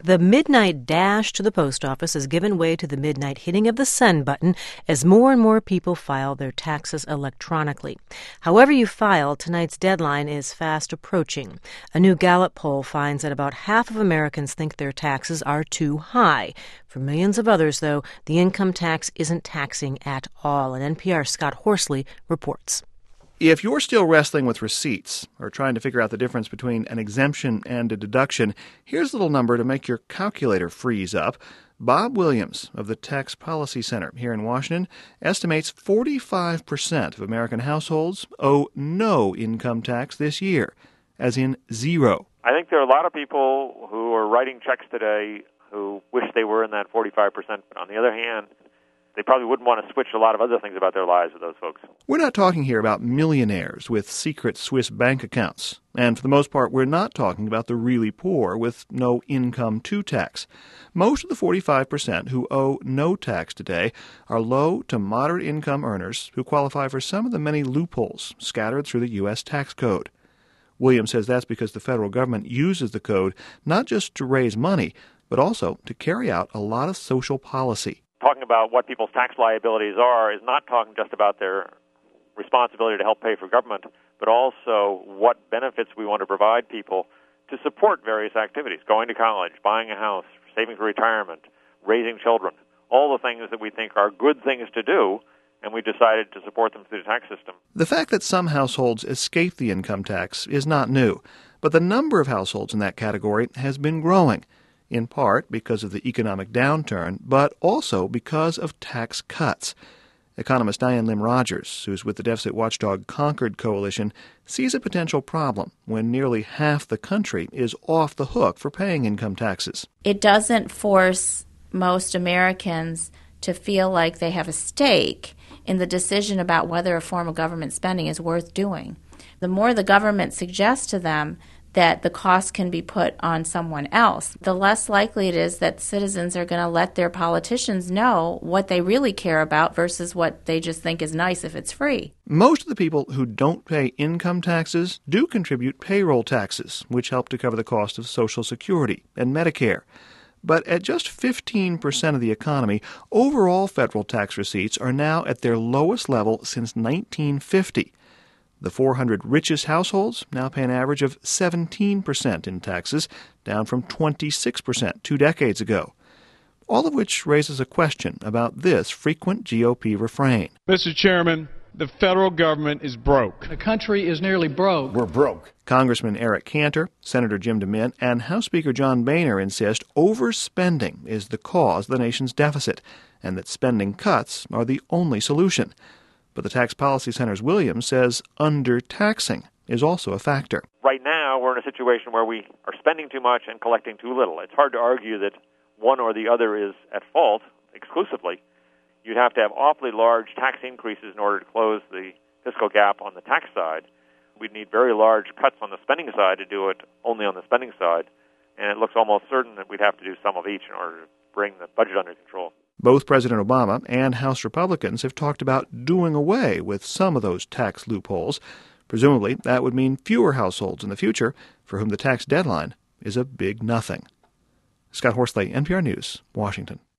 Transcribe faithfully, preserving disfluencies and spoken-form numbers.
The midnight dash to the post office has given way to the midnight hitting of the send button as more and more people file their taxes electronically. However you file, tonight's deadline is fast approaching. A new Gallup poll finds that about half of Americans think their taxes are too high. For millions of others, though, the income tax isn't taxing at all. And N P R's Scott Horsley reports. If you're still wrestling with receipts or trying to figure out the difference between an exemption and a deduction, here's a little number to make your calculator freeze up. Bob Williams of the Tax Policy Center here in Washington estimates forty-five percent of American households owe no income tax this year, as in zero. I think there are a lot of people who are writing checks today who wish they were in that forty-five percent. But on the other hand, they probably wouldn't want to switch a lot of other things about their lives with those folks. We're not talking here about millionaires with secret Swiss bank accounts. And for the most part, we're not talking about the really poor with no income to tax. Most of the forty-five percent who owe no tax today are low to moderate income earners who qualify for some of the many loopholes scattered through the U S tax code. Williams says that's because the federal government uses the code not just to raise money, but also to carry out a lot of social policy. Talking about what people's tax liabilities are is not talking just about their responsibility to help pay for government, but also what benefits we want to provide people to support various activities, going to college, buying a house, saving for retirement, raising children, all the things that we think are good things to do, and we decided to support them through the tax system. The fact that some households escape the income tax is not new, but the number of households in that category has been growing, in part because of the economic downturn, but also because of tax cuts. Economist Diane Lim Rogers, who's with the deficit watchdog Concord Coalition, sees a potential problem when nearly half the country is off the hook for paying income taxes. It doesn't force most Americans to feel like they have a stake in the decision about whether a form of government spending is worth doing. The more the government suggests to them that the cost can be put on someone else, the less likely it is that citizens are going to let their politicians know what they really care about versus what they just think is nice if it's free. Most of the people who don't pay income taxes do contribute payroll taxes, which help to cover the cost of Social Security and Medicare. But at just fifteen percent of the economy, overall federal tax receipts are now at their lowest level since nineteen fifty. The four hundred richest households now pay an average of seventeen percent in taxes, down from twenty-six percent two decades ago. All of which raises a question about this frequent G O P refrain. Mister Chairman, the federal government is broke. The country is nearly broke. We're broke. Congressman Eric Cantor, Senator Jim DeMint, and House Speaker John Boehner insist overspending is the cause of the nation's deficit, and that spending cuts are the only solution. But the Tax Policy Center's Williams says undertaxing is also a factor. Right now, we're in a situation where we are spending too much and collecting too little. It's hard to argue that one or the other is at fault exclusively. You'd have to have awfully large tax increases in order to close the fiscal gap on the tax side. We'd need very large cuts on the spending side to do it only on the spending side. And it looks almost certain that we'd have to do some of each in order to bring the budget under control. Both President Obama and House Republicans have talked about doing away with some of those tax loopholes. Presumably, that would mean fewer households in the future for whom the tax deadline is a big nothing. Scott Horsley, N P R News, Washington.